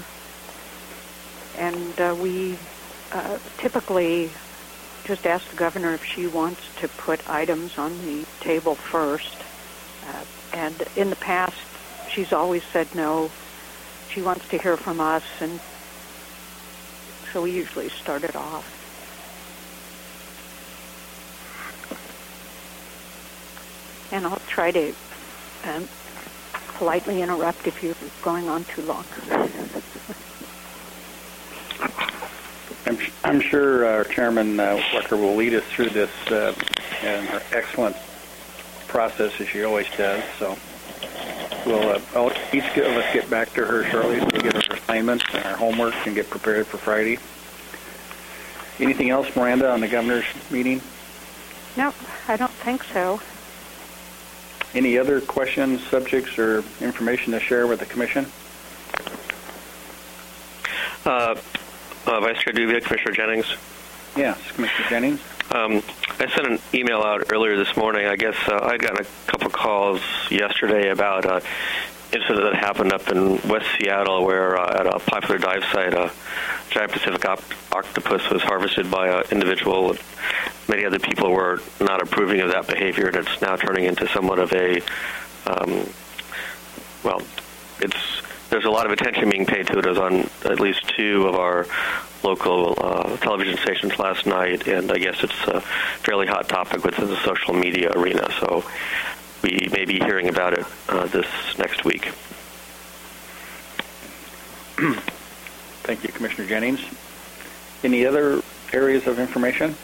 And we typically just ask the governor if she wants to put items on the table first. And in the past, she's always said no. She wants to hear from us, and so we usually start it off. And I'll try to politely interrupt if you're going on too long. I'm sure Chairman Wecker will lead us through this in her excellent process as she always does. So we'll each of us get back to her shortly to get her assignments and our homework and get prepared for Friday. Anything else, Miranda, on the governor's meeting? No, I don't think so. Any other questions, subjects, or information to share with the commission? Vice Chair Duvia, Commissioner Jennings. Yes, Commissioner Jennings. I sent an email out earlier this morning. I guess I'd gotten a couple calls yesterday about an incident that happened up in West Seattle where at a popular dive site, a giant Pacific octopus was harvested by an individual. Many other people were not approving of that behavior, and it's now turning into somewhat of a, there's a lot of attention being paid to it. It was on at least 2 of our local television stations last night, and I guess it's a fairly hot topic within the social media arena. So we may be hearing about it this next week. Thank you, Commissioner Jennings. Any other areas of information?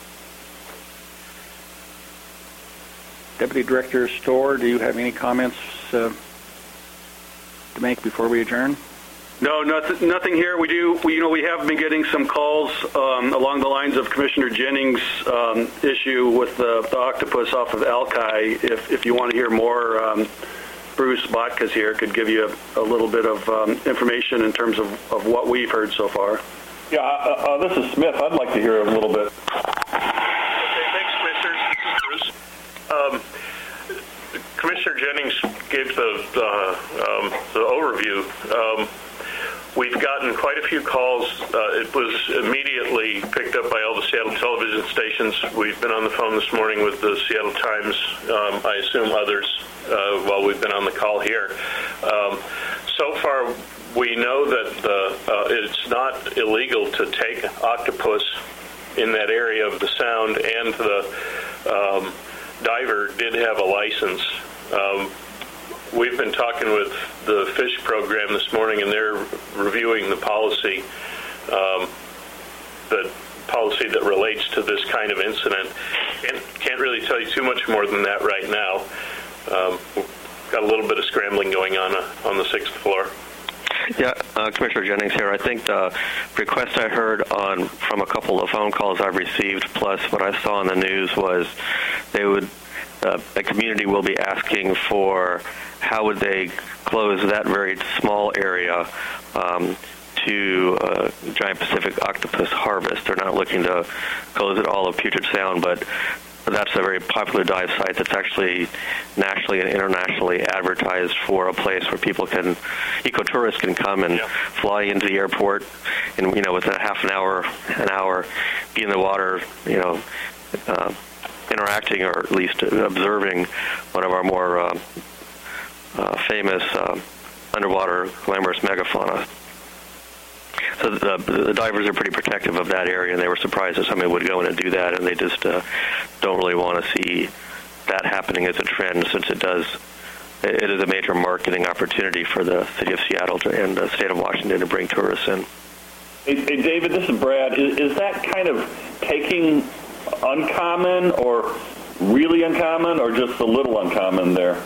Deputy Director Storr, do you have any comments to make before we adjourn? No, nothing here. We have been getting some calls along the lines of Commissioner Jennings' issue with the octopus off of Alki. If you want to hear more, Bruce Botka's here, could give you a little bit of information in terms of what we've heard so far. Yeah, this is Smith. I'd like to hear a little bit. Okay, thanks, Commissioners. This is Bruce. Commissioner Jennings gave the overview. We've gotten quite a few calls. It was immediately picked up by all the Seattle television stations. We've been on the phone this morning with the Seattle Times, I assume others, while we've been on the call here. So far, we know that it's not illegal to take octopus in that area of the sound, and the diver did have a license. We've been talking with the fish program this morning, and they're reviewing the policy, that relates to this kind of incident. And can't really tell you too much more than that right now. Got a little bit of scrambling going on the 6th floor. Yeah, Commissioner Jennings here. I think the request I heard from a couple of phone calls I've received, plus what I saw in the news, was a community will be asking for how would they close that very small area to giant Pacific octopus harvest. They're not looking to close it all of Puget Sound, but that's a very popular dive site that's actually nationally and internationally advertised for a place where people ecotourists can come and fly into the airport, and within a half an hour, be in the water, interacting or at least observing one of our more famous underwater glamorous megafauna. So the divers are pretty protective of that area, and they were surprised that somebody would go in and do that, and they just don't really want to see that happening as a trend, since it is a major marketing opportunity for the city of Seattle and the state of Washington to bring tourists in. Hey, David, this is Brad. Is that kind of taking uncommon, or really uncommon, or just a little uncommon there?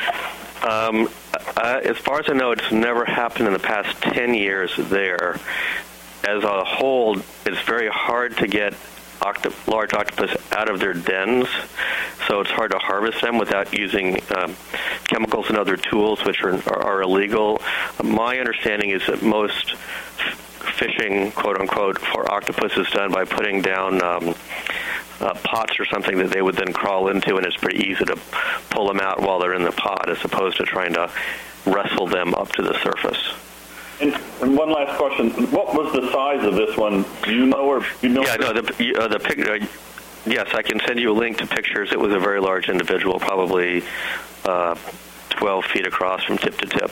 As far as I know, it's never happened in the past 10 years there. As a whole, it's very hard to get large octopus out of their dens, so it's hard to harvest them without using chemicals and other tools which are illegal. My understanding is that most fishing, quote-unquote, for octopus is done by putting down pots or something that they would then crawl into, and it's pretty easy to pull them out while they're in the pot, as opposed to trying to wrestle them up to the surface. And one last question: what was the size of this one? Do you know, or you know? Yeah, no. The picture. Yes, I can send you a link to pictures. It was a very large individual, probably 12 feet across from tip to tip.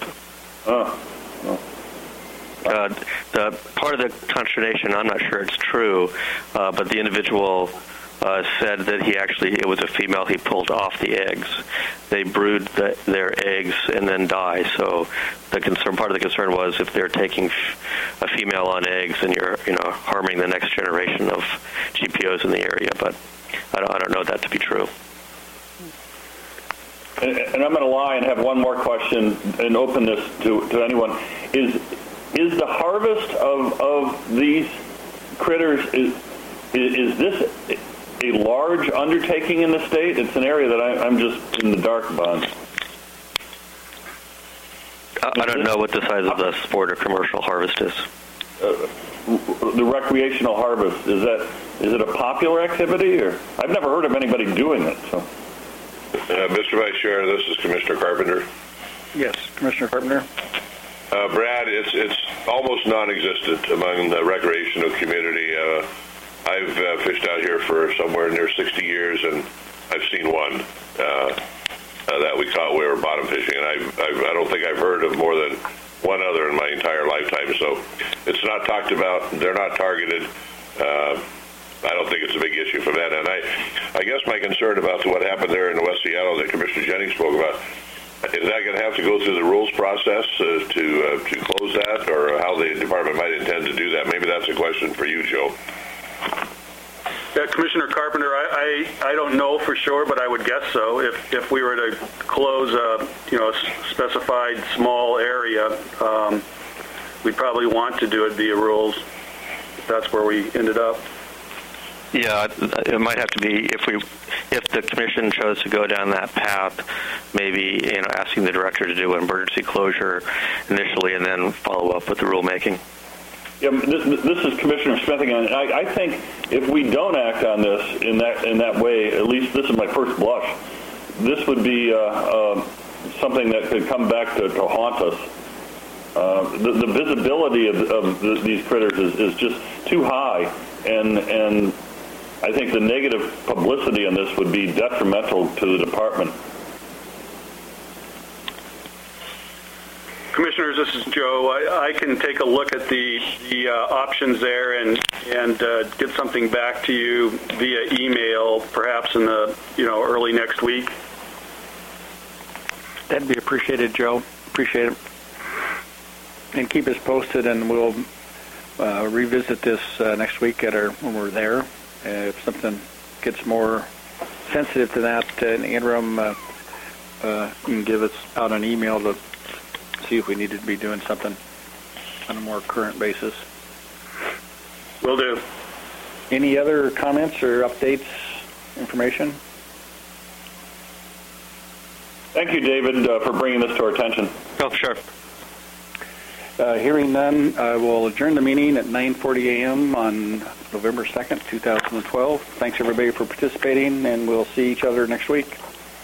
The part of the consternation, I'm not sure it's true, but the individual said that it was a female he pulled off the eggs. They brood their eggs and then die. So part of the concern was, if they're taking a female on eggs, then you're harming the next generation of GPOs in the area. But I don't know that to be true. And I'm going to lie and have one more question and open this to anyone. Is the harvest of these critters, is this a large undertaking in the state? It's an area that I'm just in the dark about. I don't know what the size of the sport or commercial harvest is. The recreational harvest, is it a popular activity, or I've never heard of anybody doing it? So, Mr. Vice Chair, this is Commissioner Carpenter. Yes, Commissioner Carpenter. Brad, it's almost non-existent among the recreational community. I've fished out here for somewhere near 60 years, and I've seen one that we caught. We were bottom fishing, and I don't think I've heard of more than one other in my entire lifetime. So it's not talked about. They're not targeted. I don't think it's a big issue for that. And I guess my concern about what happened there in West Seattle that Commissioner Jennings spoke about, is that going to have to go through the rules process to close that, or how the department might intend to do that? Maybe that's a question for you, Joe. Yeah, Commissioner Carpenter, I don't know for sure, but I would guess so. If we were to close a specified small area, we'd probably want to do it via rules. That's where we ended up. Yeah, it might have to be if the commission chose to go down that path, maybe asking the director to do an emergency closure initially and then follow up with the rulemaking. Yeah, this is Commissioner Smith again. I think if we don't act on this in that way, at least this is my first blush, this would be something that could come back to haunt us. The visibility of these critters is just too high, and I think the negative publicity on this would be detrimental to the department. Commissioners, this is Joe. I can take a look at the options there and get something back to you via email, perhaps in the early next week. That'd be appreciated, Joe. Appreciate it. And keep us posted, and we'll revisit this next week when we're there. If something gets more sensitive to that in the interim, you can give us out an email to see if we needed to be doing something on a more current basis. Will do. Any other comments or updates, information? Thank you, David, for bringing this to our attention. Oh, sure. Hearing none, I will adjourn the meeting at 9:40 a.m. on November 2nd, 2012. Thanks, everybody, for participating, and we'll see each other next week.